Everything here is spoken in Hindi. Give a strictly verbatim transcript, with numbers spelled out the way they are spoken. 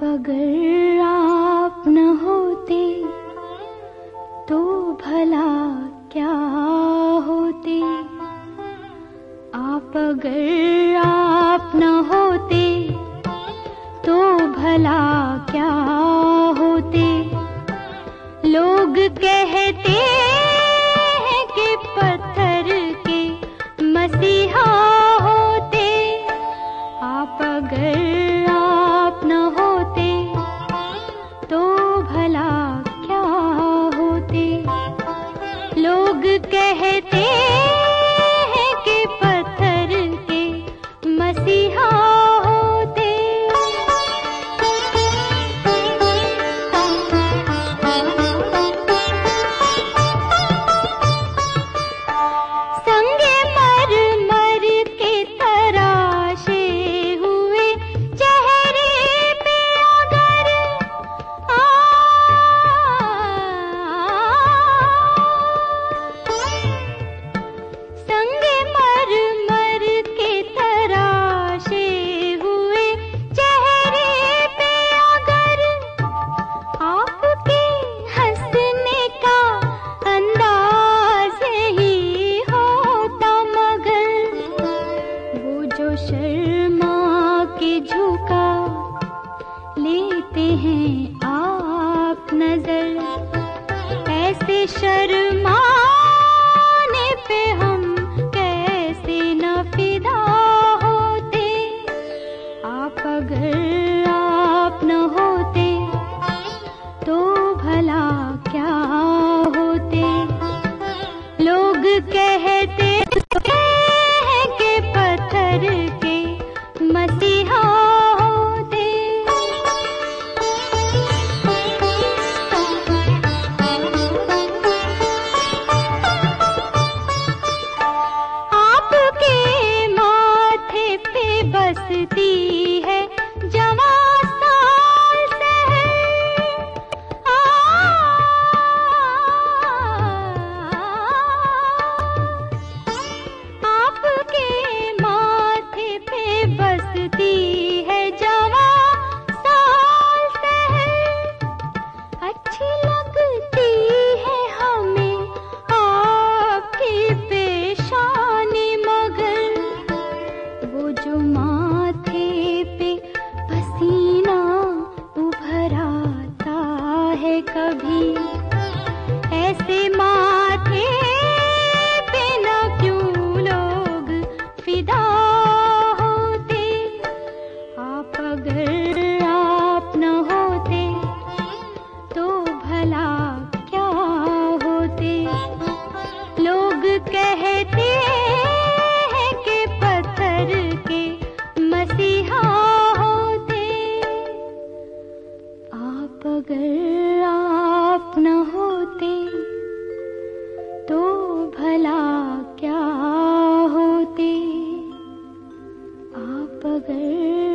अगर आप न होते तो भला क्या होते। आप अगर आप न होते तो भला क्या होते। लोग कहते हैं कि पत्थर के मसीहा होते। आप अगर आप न होते तो भला क्या होते। लोग कहते हैं कि पत्थर के मसीहा होते। संगे मरमर के तराशे हुए चेहरे पे अगर आ, संगे मरमर के तराशे हुए चेहरे पे अगर आपके हंसने का अंदाज ही होता। मगर वो जो शर्मा के झुका लेते हैं आप नजर, ऐसे शर्माने पे हम कैसे न फिदा होते। आप अगर आप न होते तो भला क्या होते। लोग कहते हैं कि पत्थर के मसीहा होते। आपके माथे पे बसती है जवां साल शहर। आ, आपके माथे पे बसती है जवां साल शहर। अच्छी लगती है हमें आपकी पेशानी। मगर वो जो माथे पे पसीना उभर आता है कभी, ऐसे माथे पे न क्यों लोग फिदा होते। आप अगर आप न होते तो भला क्या होते। लोग कहते हैं कि पत्थर के मसीहा होते। आप अगर आप न होते तो भला क्या होते। आप अगर